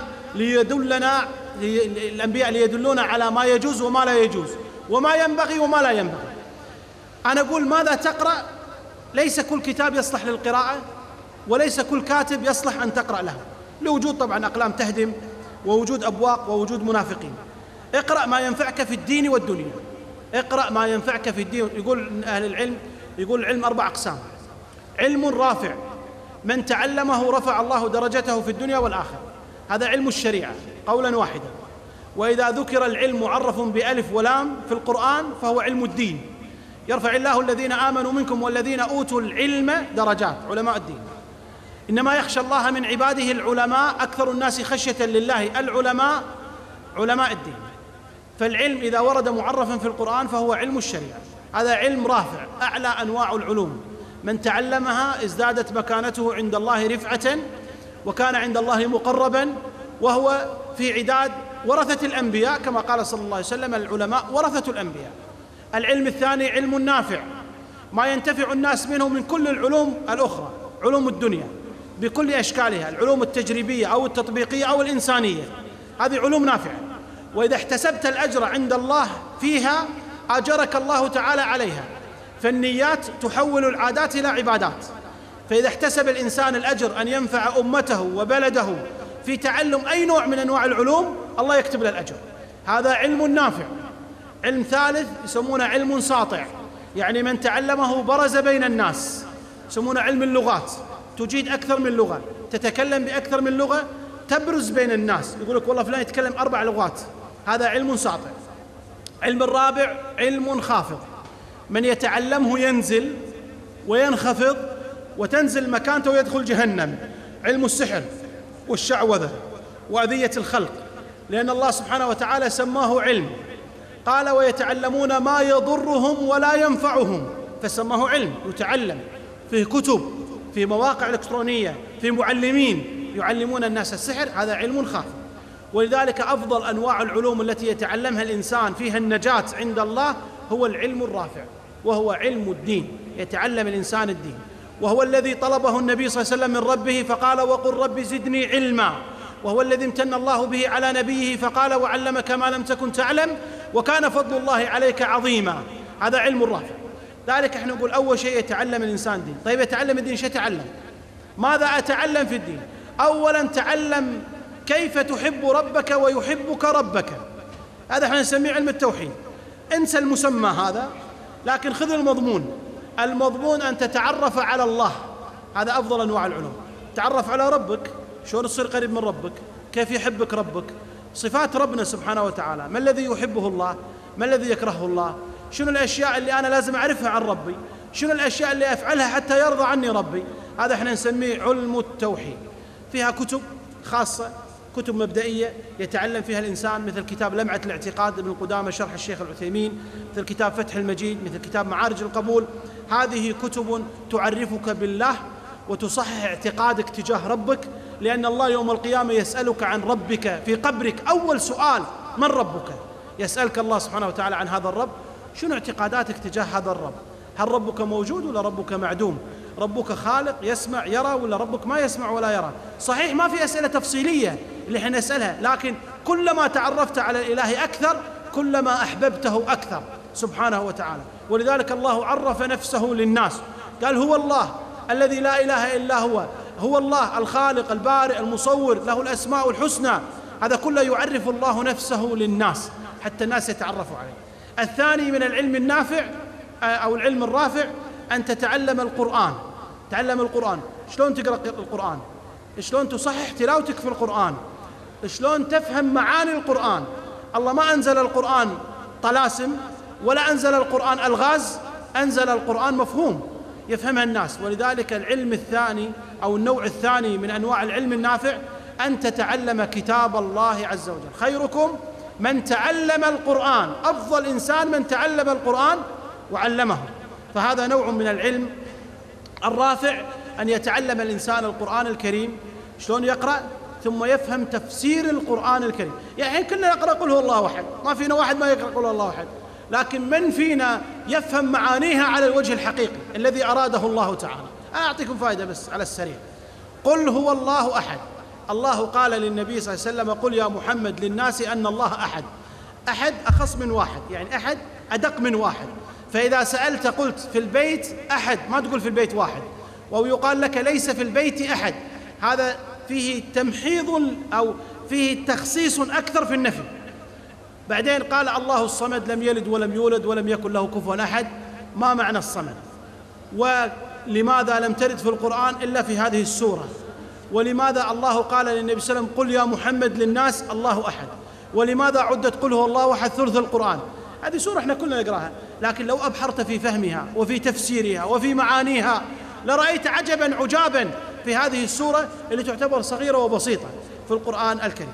ليدلنا الأنبياء ليدلونا على ما يجوز وما لا يجوز وما ينبغي وما لا ينبغي. أنا أقول ماذا تقرأ؟ ليس كل كتاب يصلح للقراءة وليس كل كاتب يصلح أن تقرأ له، لوجود طبعا أقلام تهدم ووجود أبواق ووجود منافقين. اقرأ ما ينفعك في الدين والدنيا، اقرأ ما ينفعك في الدين. يقول أهل العلم، يقول العلم أربع أقسام: علم رافع من تعلمه رفع الله درجته في الدنيا والآخرة، هذا علم الشريعة قولا واحدا. وإذا ذكر العلم معرف بألف ولام في القرآن فهو علم الدين، يرفع الله الذين آمنوا منكم والذين أوتوا العلم درجات، علماء الدين. إنما يخشى الله من عباده العلماء، أكثر الناس خشية لله العلماء، علماء الدين. فالعلم إذا ورد معرفا في القرآن فهو علم الشريعة، هذا علم رافع أعلى أنواع العلوم، من تعلمها ازدادت مكانته عند الله رفعة وكان عند الله مقربا، وهو في عداد ورثة الأنبياء كما قال صلى الله عليه وسلم العلماء ورثة الأنبياء. العلم الثاني علم نافع، ما ينتفع الناس منه من كل العلوم الأخرى، علوم الدنيا بكل أشكالها، العلوم التجريبية أو التطبيقية أو الإنسانية، هذه علوم نافعة، وإذا احتسبت الأجر عند الله فيها أجرك الله تعالى عليها. فالنيات تحول العادات إلى عبادات، فإذا احتسب الإنسان الأجر أن ينفع أمته وبلده في تعلم أي نوع من أنواع العلوم الله يكتب له الأجر، هذا علم نافع. علم ثالث يسمونه علم ساطع، يعني من تعلمه برز بين الناس، يسمونه علم اللغات، تجيد أكثر من لغة، تتكلم بأكثر من لغة، تبرز بين الناس، يقول لك والله فلان يتكلم أربع لغات، هذا علم ساطع. علم الرابع علم خافض، من يتعلمه ينزل وينخفض وتنزل مكانته ويدخل جهنم، علم السحر والشعوذة وأذية الخلق، لأن الله سبحانه وتعالى سماه علم، قال ويتعلمون ما يضرهم ولا ينفعهم، فسماه علم يتعلم، فيه كتب، في مواقع إلكترونية، في معلمين يعلمون الناس السحر، هذا علم خافض. ولذلك أفضل أنواع العلوم التي يتعلمها الإنسان فيها النجاة عند الله هو العلم الرافع، وهو علم الدين، يتعلم الإنسان الدين، وهو الذي طلبه النبي صلى الله عليه وسلم من ربه فقال وقل رب زدني علما، وهو الذي امتن الله به على نبيه فقال وعلمك ما لم تكن تعلم وكان فضل الله عليك عظيما، هذا علم الرافع. ذلك احنا نقول أول شيء يتعلم الإنسان دين. طيب يتعلم الدين، شو يتعلم؟ ماذا أتعلم في الدين؟ أولا تعلم كيف تحب ربك ويحبك ربك، هذا احنا نسميه علم التوحيد. انسى المسمى هذا، لكن خذ المضمون. المضمون أن تتعرف على الله، هذا أفضل أنواع العلوم. تعرف على ربك، شلون تصير قريب من ربك، كيف يحبك ربك، صفات ربنا سبحانه وتعالى، ما الذي يحبه الله، ما الذي يكرهه الله، شنو الأشياء اللي أنا لازم أعرفها عن ربي، شنو الأشياء اللي أفعلها حتى يرضى عني ربي، هذا احنا نسميه علم التوحيد. فيها كتب خاصة، كتب مبدئية يتعلم فيها الإنسان، مثل كتاب لمعة الاعتقاد ابن قدامة شرح الشيخ العثيمين، مثل كتاب فتح المجيد، مثل كتاب معارج القبول. هذه كتب تعرفك بالله وتصحح اعتقادك تجاه ربك، لأن الله يوم القيامة يسألك عن ربك في قبرك، أول سؤال من ربك؟ يسألك الله سبحانه وتعالى عن هذا الرب، شنو اعتقاداتك تجاه هذا الرب؟ هل ربك موجود ولا ربك معدوم؟ ربك خالق يسمع يرى ولا ربك ما يسمع ولا يرى؟ صحيح ما في أسئلة تفصيلية اللي احنا نسألها، لكن كلما تعرفت على الإله أكثر كلما أحببته أكثر سبحانه وتعالى. ولذلك الله عرف نفسه للناس، قال هو الله الذي لا إله إلا هو، هو الله الخالق البارئ المصور، له الأسماء الحسنى. هذا كله يعرف الله نفسه للناس حتى الناس يتعرفوا عليه. الثاني من العلم النافع أو العلم الرافع أن تتعلم القرآن. تعلم القرآن، شلون تقرأ القرآن، شلون تصحح تلاوتك في القرآن، شلون تفهم معاني القرآن. الله ما أنزل القرآن طلاسم ولا أنزل القرآن ألغاز، أنزل القرآن مفهوم يفهمها الناس. ولذلك العلم الثاني أو النوع الثاني من أنواع العلم النافع أن تتعلم كتاب الله عز وجل. خيركم من تعلم القرآن، أفضل إنسان من تعلم القرآن وعلمه. فهذا نوع من العلم الرافع، أن يتعلم الإنسان القرآن الكريم شلون يقرأ ثم يفهم تفسير القرآن الكريم. يعني كلنا نقرأ قل هو الله أحد، ما فينا واحد ما يقرأ قل هو الله أحد، لكن من فينا يفهم معانيها على الوجه الحقيقي الذي أراده الله تعالى؟ أنا أعطيكم فائدة بس على السريع. قل هو الله أحد، الله قال للنبي صلى الله عليه وسلم قل يا محمد للناس أن الله أحد. أحد أخص من واحد، يعني أحد أدق من واحد. فإذا سألت قلت في البيت أحد، ما تقول في البيت واحد. أو يقال لك ليس في البيت أحد، هذا فيه تمحيض أو فيه تخصيص أكثر في النفي. بعدين قال الله الصمد لم يلد ولم يولد ولم يكن له كفوا أحد. ما معنى الصمد؟ ولماذا لم ترد في القرآن إلا في هذه السورة؟ ولماذا الله قال للنبي صلى الله عليه وسلم قل يا محمد للناس الله أحد؟ ولماذا عدت قل هو الله أحد ثلث القرآن؟ هذه سورة احنا كلنا نقراها، لكن لو أبحرت في فهمها وفي تفسيرها وفي معانيها لرأيت عجبا عجابا في هذه السورة اللي تعتبر صغيرة وبسيطة في القرآن الكريم.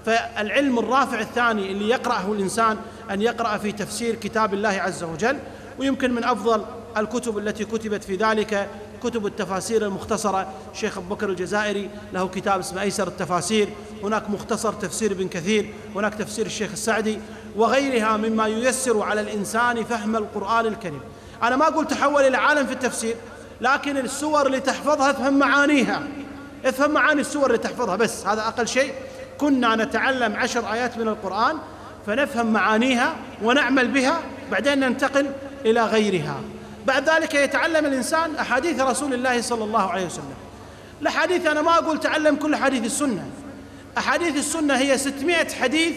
فالعلم الرافع الثاني اللي يقرأه الإنسان أن يقرأ في تفسير كتاب الله عز وجل. ويمكن من أفضل الكتب التي كتبت في ذلك كتب التفاسير المختصرة. الشيخ أبو بكر الجزائري له كتاب اسمه أيسر التفاسير، هناك مختصر تفسير ابن كثير، هناك تفسير الشيخ السعدي وغيرها مما ييسر على الإنسان فهم القرآن الكريم. أنا ما أقول تحول إلى عالم في التفسير، لكن السور اللي تحفظها افهم معانيها، افهم معاني السور اللي تحفظها بس، هذا أقل شيء. كنا نتعلم عشر آيات من القرآن فنفهم معانيها ونعمل بها، بعدين ننتقل إلى غيرها. بعد ذلك يتعلم الإنسان أحاديث رسول الله صلى الله عليه وسلم. الأحاديث أنا ما أقول تعلم كل حديث السنة، أحاديث السنة هي ستمائة حديث،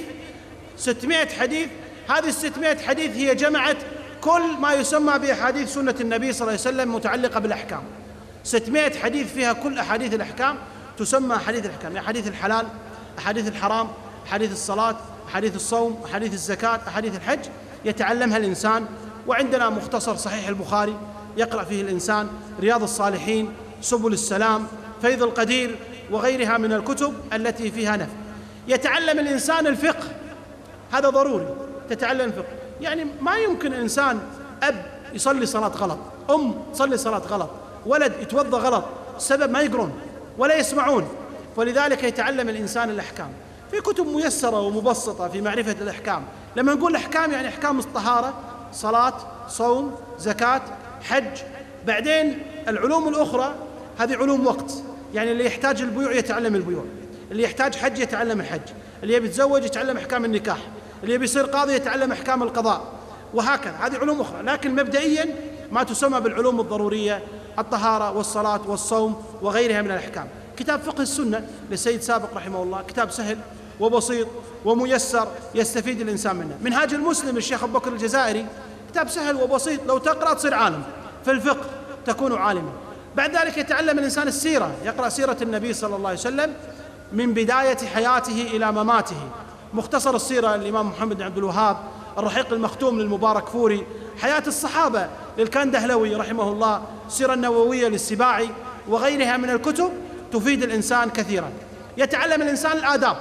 ستمائة حديث. هذه الستمائة حديث هي جمعت كل ما يسمى بأحاديث سنة النبي صلى الله عليه وسلم متعلقة بالأحكام. ستمائة حديث فيها كل أحاديث الأحكام تسمى أحاديث الأحكام، يعني أحاديث الحلال، أحاديث الحرام، أحاديث الصلاة، أحاديث الصوم، أحاديث الزكاة، أحاديث الحج، يتعلمها الإنسان. وعندنا مختصر صحيح البخاري يقرأ فيه الإنسان، رياض الصالحين، سبل السلام، فيض القدير وغيرها من الكتب التي فيها نفع. يتعلم الإنسان الفقه، هذا ضروري تتعلم الفقه. يعني ما يمكن إنسان أب يصلي صلاة غلط، أم تصلي صلاة غلط، ولد يتوضأ غلط، السبب ما يقرون ولا يسمعون. ولذلك يتعلم الإنسان الأحكام في كتب ميسرة ومبسطة في معرفة الأحكام. لما نقول الأحكام يعني أحكام الطهارة، صلاة، صوم، زكاة، حج. بعدين العلوم الأخرى هذه علوم وقت، يعني اللي يحتاج البيوع يتعلم البيوع، اللي يحتاج حج يتعلم الحج، اللي يبي يتزوج يتعلم أحكام النكاح، اللي يبي يصير قاضي يتعلم أحكام القضاء، وهكذا. هذه علوم أخرى، لكن مبدئيا ما تسمى بالعلوم الضرورية الطهارة والصلاة والصوم وغيرها من الأحكام. كتاب فقه السنة للسيد سابق رحمه الله كتاب سهل وبسيط وميسر يستفيد الإنسان منه. منهاج المسلم الشيخ أبو بكر الجزائري كتاب سهل وبسيط، لو تقرأ تصير عالم في الفقه، تكون عالما. بعد ذلك يتعلم الإنسان السيرة، يقرأ سيرة النبي صلى الله عليه وسلم من بداية حياته إلى مماته. مختصر السيرة الإمام محمد بن عبد الوهاب، الرحيق المختوم للمبارك فوري، حياة الصحابة للكندهلوي رحمه الله، السيرة النووية للسباعي وغيرها من الكتب تفيد الإنسان كثيرا. يتعلم الإنسان الآداب،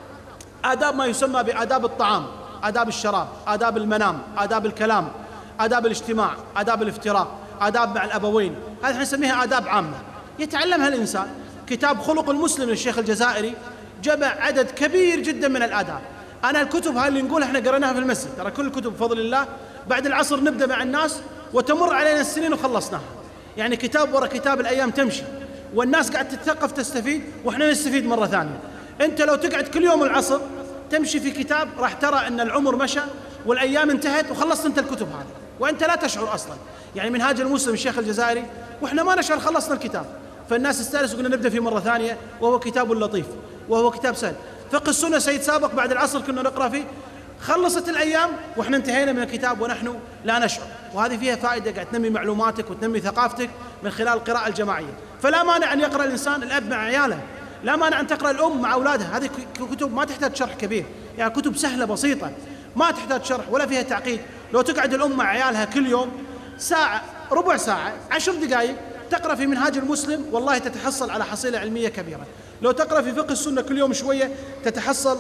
آداب ما يسمى بآداب الطعام، آداب الشراب، آداب المنام، آداب الكلام، آداب الاجتماع، آداب الافتراق، آداب مع الأبوين، هذه نسميها آداب عامة يتعلمها الإنسان. كتاب خلق المسلم للشيخ الجزائري جمع عدد كبير جدا من الآداب. أنا الكتب هاي اللي نقول إحنا قرأناها في المسجد، ترى كل الكتب بفضل الله بعد العصر نبدأ مع الناس وتمر علينا السنين وخلصناها. يعني كتاب ورا كتاب الأيام تمشي، والناس قاعد تتثقف تستفيد، وإحنا نستفيد مرة ثانية. أنت لو تقعد كل يوم العصر تمشي في كتاب راح ترى أن العمر مشى والأيام انتهت وخلصت أنت الكتب هذه وأنت لا تشعر أصلا. يعني منهاج المسلم الشيخ الجزائري وإحنا ما نشعر خلصنا الكتاب، فالناس استانسوا وقلنا نبدأ فيه مرة ثانية، وهو كتاب لطيف وهو كتاب سهل. فقه السنة سيد سابق بعد العصر كنا نقرأ فيه، خلصت الأيام وإحنا انتهينا من الكتاب ونحن لا نشعر. وهذه فيها فائدة، قاعد تنمي معلوماتك وتنمي ثقافتك من خلال القراءة الجماعية. فلا مانع أن يقرأ الإنسان الأب مع عياله، لا مانع أن تقرأ الأم مع أولادها. هذه كتب ما تحتاج شرح كبير، يعني كتب سهلة بسيطة ما تحتاج شرح ولا فيها تعقيد. لو تقعد الأم مع عيالها كل يوم ساعة، ربع ساعة، عشر دقائق تقرأ في منهاج المسلم، والله تتحصل على حصيلة علمية كبيرة. لو تقرأ في فقه السنة كل يوم شوية تتحصل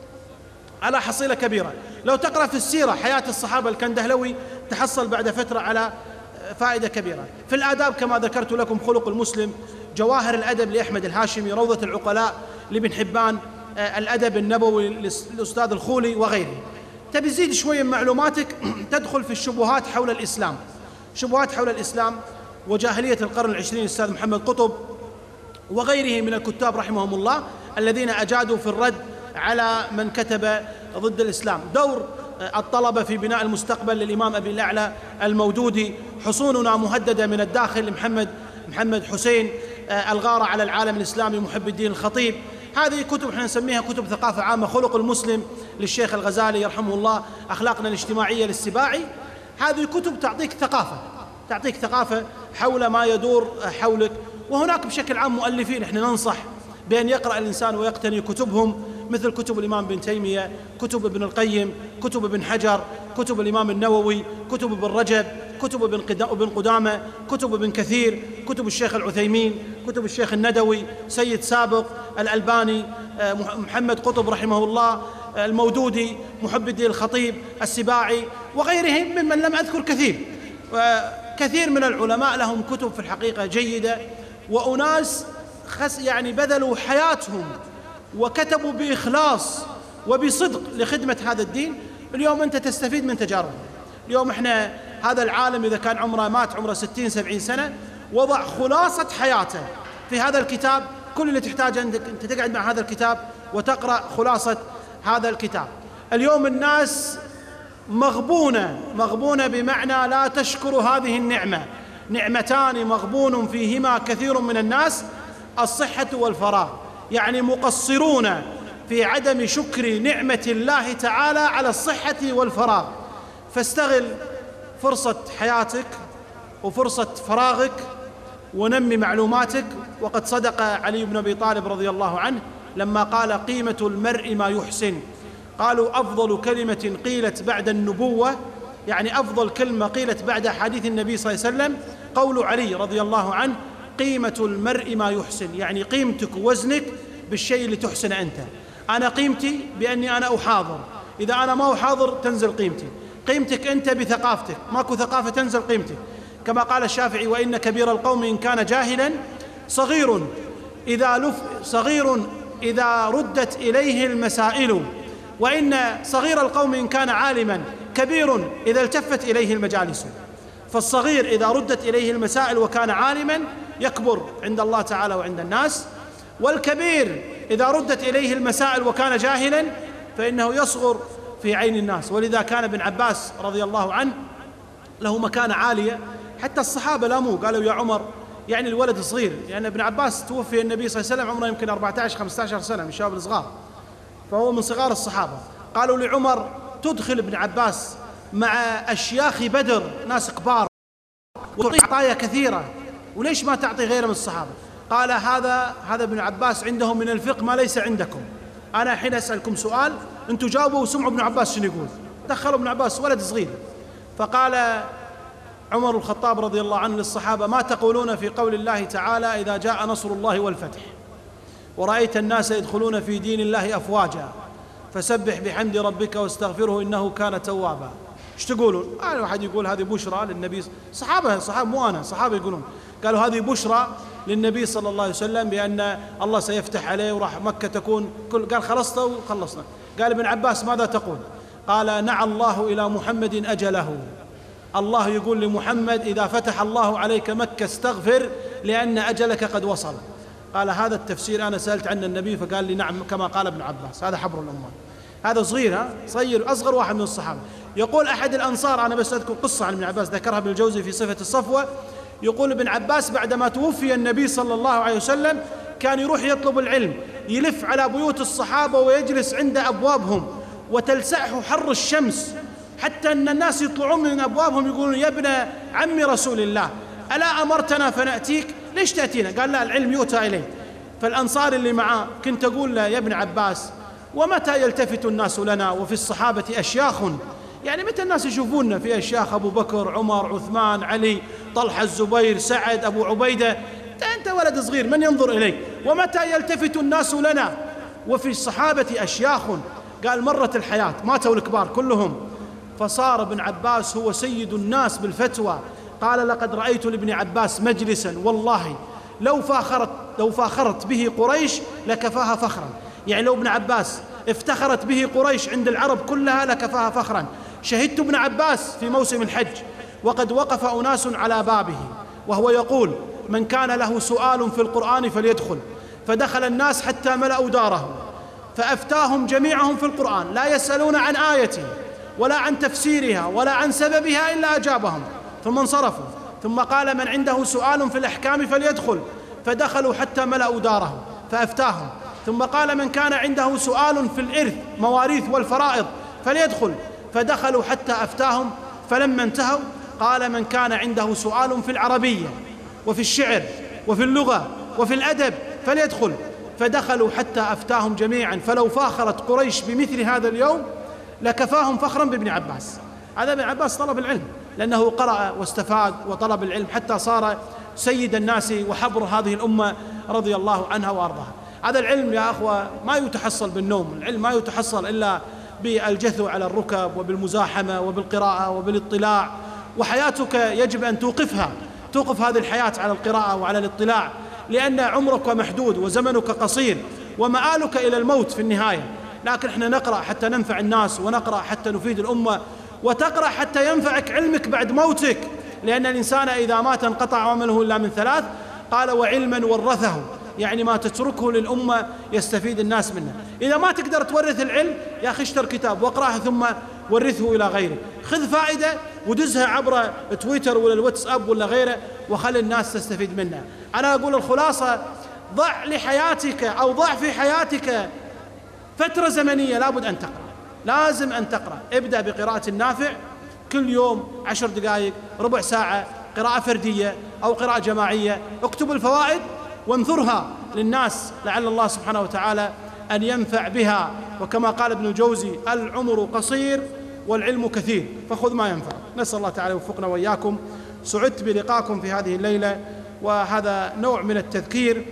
على حصيلة كبيرة. لو تقرأ في السيرة حياة الصحابة الكندهلوي تحصل بعد فترة على فائدة كبيرة. في الآداب كما ذكرت لكم خلق المسلم، جواهر الأدب لأحمد الهاشمي، روضة العقلاء لابن حبان، الأدب النبوي للأستاذ الخولي وغيره. تبي تزيد شوية من معلوماتك تدخل في الشبهات حول الإسلام، شبهات حول الإسلام وجاهلية القرن العشرين الأستاذ محمد قطب وغيره من الكتاب رحمهم الله الذين أجادوا في الرد على من كتب ضد الإسلام. دور الطلبة في بناء المستقبل للإمام أبي الأعلى المودودي، حصوننا مهددة من الداخل لمحمد محمد حسين، الغارة على العالم الإسلامي محب الدين الخطيب. هذه كتب احنا نسميها كتب ثقافة عامة. خلق المسلم للشيخ الغزالي يرحمه الله، أخلاقنا الاجتماعية للسباعي. هذه كتب تعطيك ثقافة، تعطيك ثقافة حول ما يدور حولك. وهناك بشكل عام مؤلفين احنا ننصح بأن يقرأ الإنسان ويقتني كتبهم، مثل كتب الإمام ابن تيمية، كتب ابن القيم، كتب ابن حجر، كتب الإمام النووي، كتب ابن رجب، كتب ابن قدامة، كتب ابن كثير، كتب الشيخ العثيمين، كتب الشيخ الندوي، سيد سابق، الألباني، محمد قطب رحمه الله، المودودي، محب الدين الخطيب، السباعي وغيرهم ممن لم أذكر كثير. كثير من العلماء لهم كتب في الحقيقة جيدة، وأناس خس يعني بذلوا حياتهم وكتبوا بإخلاص وبصدق لخدمة هذا الدين. اليوم أنت تستفيد من تجاربهم. اليوم إحنا هذا العالم إذا كان عمره مات عمره ستين سبعين سنة وضع خلاصة حياته في هذا الكتاب. كل اللي تحتاجه أنك أنت تقعد مع هذا الكتاب وتقرأ خلاصة هذا الكتاب. اليوم الناس مغبونة، مغبونة بمعنى لا تشكر هذه النعمة. نعمتان مغبون فيهما كثير من الناس، الصحة والفراغ. يعني مقصرون في عدم شكر نعمة الله تعالى على الصحة والفراغ. فاستغل فرصة حياتك وفرصة فراغك ونمي معلوماتك. وقد صدق علي بن أبي طالب رضي الله عنه لما قال قيمة المرء ما يحسن. قالوا أفضل كلمة قيلت بعد النبوة، يعني أفضل كلمة قيلت بعد حديث النبي صلى الله عليه وسلم قول علي رضي الله عنه قيمة المرء ما يحسن، يعني قيمتك ووزنك بالشيء اللي تحسن أنت. أنا قيمتي بأني أنا أحاضر، إذا أنا ما أحاضر تنزل قيمتي. قيمتك أنت بثقافتك، ماكو ثقافة تنزل قيمتك. كما قال الشافعي وإن كبير القوم إن كان جاهلا صغير إذا لف صغير إذا ردت إليه المسائل، وإن صغير القوم إن كان عالما كبير إذا التفت إليه المجالس. فالصغير إذا ردت إليه المسائل وكان عالما يكبر عند الله تعالى وعند الناس، والكبير إذا ردت إليه المسائل وكان جاهلا فإنه يصغر في عين الناس. ولذا كان ابن عباس رضي الله عنه له مكانة عالية، حتى الصحابة لاموه قالوا يا عمر، يعني الولد صغير، لأن يعني ابن عباس توفي النبي صلى الله عليه وسلم عمره يمكن أربعة عشر خمسة عشر سنة من الشباب الصغار، فهو من صغار الصحابة. قالوا لعمر تدخل ابن عباس مع أشياخ بدر ناس كبار وتعطي عطايا كثيرة، وليش ما تعطي غيره من الصحابة؟ قال هذا هذا ابن عباس عندهم من الفقه ما ليس عندكم. أنا حين أسألكم سؤال أنتم جاوبوا وسمعوا ابن عباس شنو يقول. دخلوا ابن عباس ولد صغير. فقال عمر الخطاب رضي الله عنه للصحابة ما تقولون في قول الله تعالى إذا جاء نصر الله والفتح ورأيت الناس يدخلون في دين الله أفواجا فسبح بحمد ربك واستغفره إنه كان توابا. ايش تقولون؟ أنا واحد يقول هذه بشرى للنبي. صحابة صحابة مو أنا، صحابة يقولون، قالوا هذه بشرى للنبي صلى الله عليه وسلم بأن الله سيفتح عليه وراح مكة تكون كل، قال خلصت وخلصنا. قال ابن عباس ماذا تقول؟ قال نعى الله إلى محمد أجله، الله يقول لمحمد إذا فتح الله عليك مكة استغفر لأن أجلك قد وصل. قال هذا التفسير أنا سألت عنه النبي فقال لي نعم كما قال ابن عباس. هذا حبر الأمة، هذا صغير، ها صغير، أصغر واحد من الصحابة. يقول أحد الأنصار، أنا بس أذكر قصة عن ابن عباس ذكرها ابن الجوزي في صفة الصفوة، يقول ابن عباس بعدما توفي النبي صلى الله عليه وسلم كان يروح يطلب العلم، يلف على بيوت الصحابة ويجلس عند أبوابهم وتلسعه حر الشمس، حتى أن الناس يطلعون من أبوابهم يقولون يا ابن عم رسول الله ألا أمرتنا فنأتيك؟ ليش تأتينا؟ قال لا، العلم يؤتى إليه. فالأنصار اللي معاه كنت أقول له يا ابن عباس ومتى يلتفت الناس لنا وفي الصحابة أشياخ؟ يعني متى الناس يشوفوننا في أشياخ، أبو بكر، عمر، عثمان، علي، طلحة، الزبير، سعد، أبو عبيدة، أنت ولد صغير من ينظر إليك؟ ومتى يلتفت الناس لنا وفي الصحابة أشياخ؟ قال مرت الحياة ماتوا الكبار كلهم، فصار ابن عباس هو سيد الناس بالفتوى. قال لقد رأيت لابن عباس مجلسا والله لو فاخرت لو فاخرت به قريش لكفاها فخرا. يعني لو ابن عباس افتخرت به قريش عند العرب كلها لكفاها فخرا. شهدت ابن عباس في موسم الحج وقد وقف أناس على بابه وهو يقول من كان له سؤال في القرآن فليدخل، فدخل الناس حتى ملأوا داره فأفتاهم جميعهم في القرآن، لا يسألون عن آية ولا عن تفسيرها ولا عن سببها إلا أجابهم، ثم انصرفوا. ثم قال من عنده سؤال في الأحكام فليدخل، فدخلوا حتى ملأوا دارهم فأفتاهم. ثم قال من كان عنده سؤال في الإرث مواريث والفرائض فليدخل، فدخلوا حتى أفتاهم. فلما انتهوا قال من كان عنده سؤال في العربية وفي الشعر وفي اللغة وفي الأدب فليدخل، فدخلوا حتى أفتاهم جميعا. فلو فاخرت قريش بمثل هذا اليوم لكفاهم فخرا بابن عباس. هذا ابن عباس طلب العلم لأنه قرأ واستفاد وطلب العلم حتى صار سيد الناس وحبر هذه الأمة رضي الله عنها وأرضاها. هذا العلم يا أخوة ما يتحصل بالنوم، العلم ما يتحصل إلا بالجثو على الركب وبالمزاحمة وبالقراءة وبالاطلاع، وحياتك يجب أن توقفها، توقف هذه الحياة على القراءة وعلى الاطلاع، لأن عمرك محدود وزمنك قصير ومآلك إلى الموت في النهاية. لكن احنا نقرأ حتى ننفع الناس، ونقرأ حتى نفيد الأمة، وتقرأ حتى ينفعك علمك بعد موتك، لأن الإنسان إذا مات انقطع عمله إلا من ثلاث. قال وعلما ورثه، يعني ما تتركه للأمة يستفيد الناس منه. إذا ما تقدر تورث العلم يا أخي اشتر كتاب واقرأه ثم ورثه إلى غيره، خذ فائدة ودزها عبر تويتر ولا الواتساب ولا غيره وخلي الناس تستفيد منها. أنا أقول الخلاصة، ضع لحياتك أو ضع في حياتك فترة زمنية لابد أن تقرأ، لازم أن تقرأ. ابدأ بقراءة النافع كل يوم عشر دقائق، ربع ساعة، قراءة فردية أو قراءة جماعية، اكتب الفوائد وانثرها للناس لعل الله سبحانه وتعالى أن ينفع بها. وكما قال ابن الجوزي العمر قصير والعلم كثير، فخذ ما ينفع. نسأل الله تعالى يوفقنا وإياكم. سعدت بلقاكم في هذه الليلة، وهذا نوع من التذكير،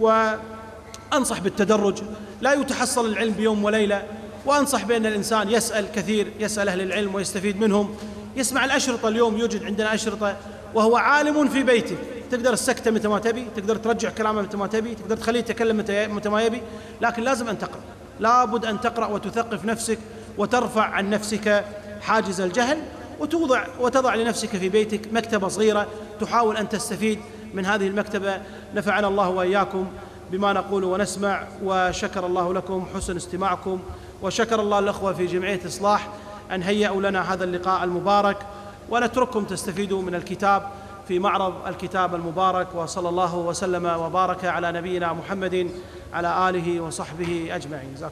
وأنصح بالتدرج، لا يتحصل العلم بيوم وليلة. وأنصح بأن الإنسان يسأل كثير، يسأل أهل العلم ويستفيد منهم، يسمع الأشرطة. اليوم يوجد عندنا أشرطة وهو عالم في بيته، تقدر السكتة متى ما تبي، تقدر ترجع كلامه متى ما تبي، تقدر تخليه يتكلم متى ما يبي، لكن لازم أن تقرأ، لابد أن تقرأ وتثقف نفسك وترفع عن نفسك حاجز الجهل، وتوضع وتضع لنفسك في بيتك مكتبة صغيرة تحاول أن تستفيد من هذه المكتبة. نفعنا الله وإياكم بما نقول ونسمع، وشكر الله لكم حسن استماعكم، وشكر الله الأخوة في جمعية إصلاح أن هيئوا لنا هذا اللقاء المبارك، ونترككم تستفيدوا من الكتاب في معرض الكتاب المبارك. وصلى الله وسلم وبارك على نبينا محمد على آله وصحبه أجمعين. جزاكم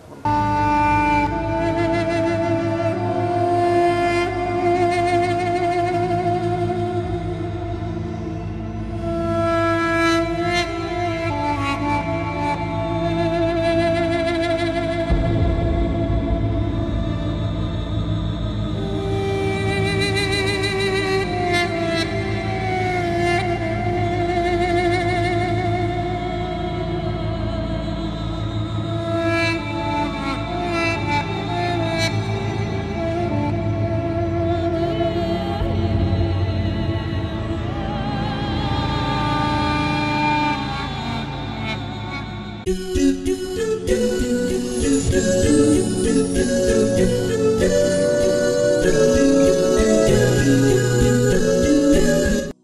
الله. do do